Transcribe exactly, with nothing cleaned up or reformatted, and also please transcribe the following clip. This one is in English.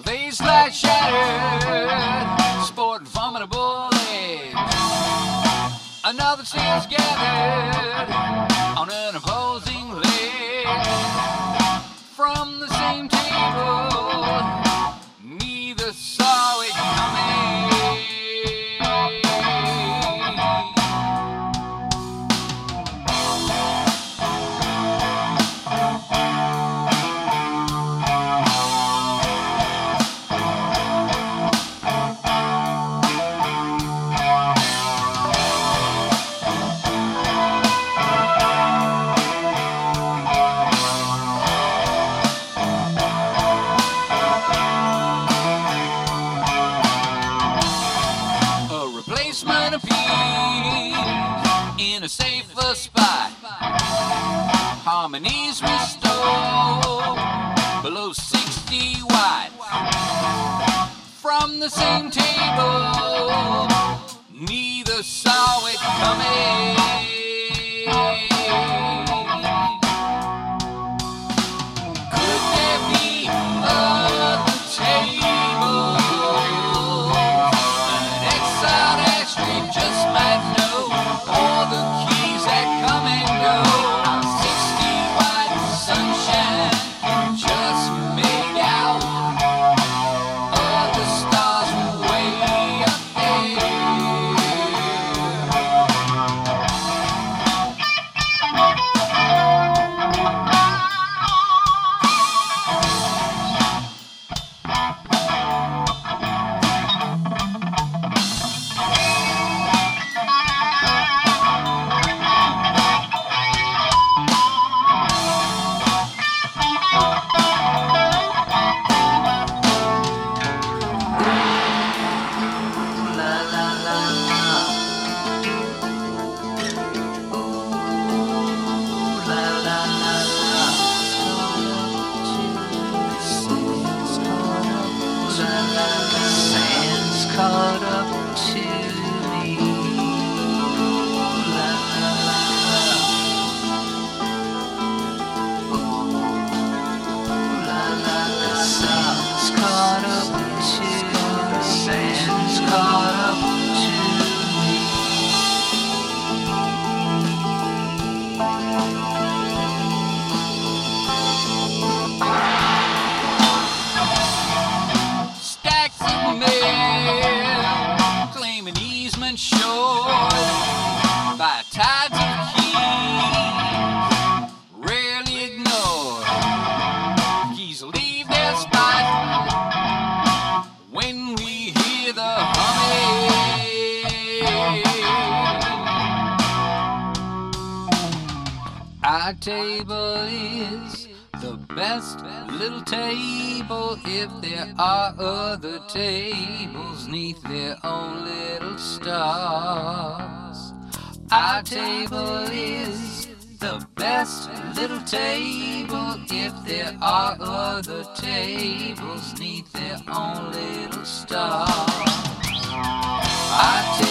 They slide shattered, sporting formidable edge. Another stands gathered on an opposing leg. From the same table, neither saw it coming. Replacement appears in a safer spot. Harmonies restored below sixty watts. From the same table, neither saw it coming. Could there be other tables? Just might know all the keys that come and go. Our sixty watt sunshine just made out of the stars way up caught up to me. La, la, la, la, la, la. Sand's caught up to me. Sand's caught up to me. Stacks of mail claiming easement short by tides of keys rarely ignored. Keys leave their spot when we hear the humming. Our table is the best little table if there are other tables neath their own little stars. Our table is the best little table if there are other tables neath their own little stars. Our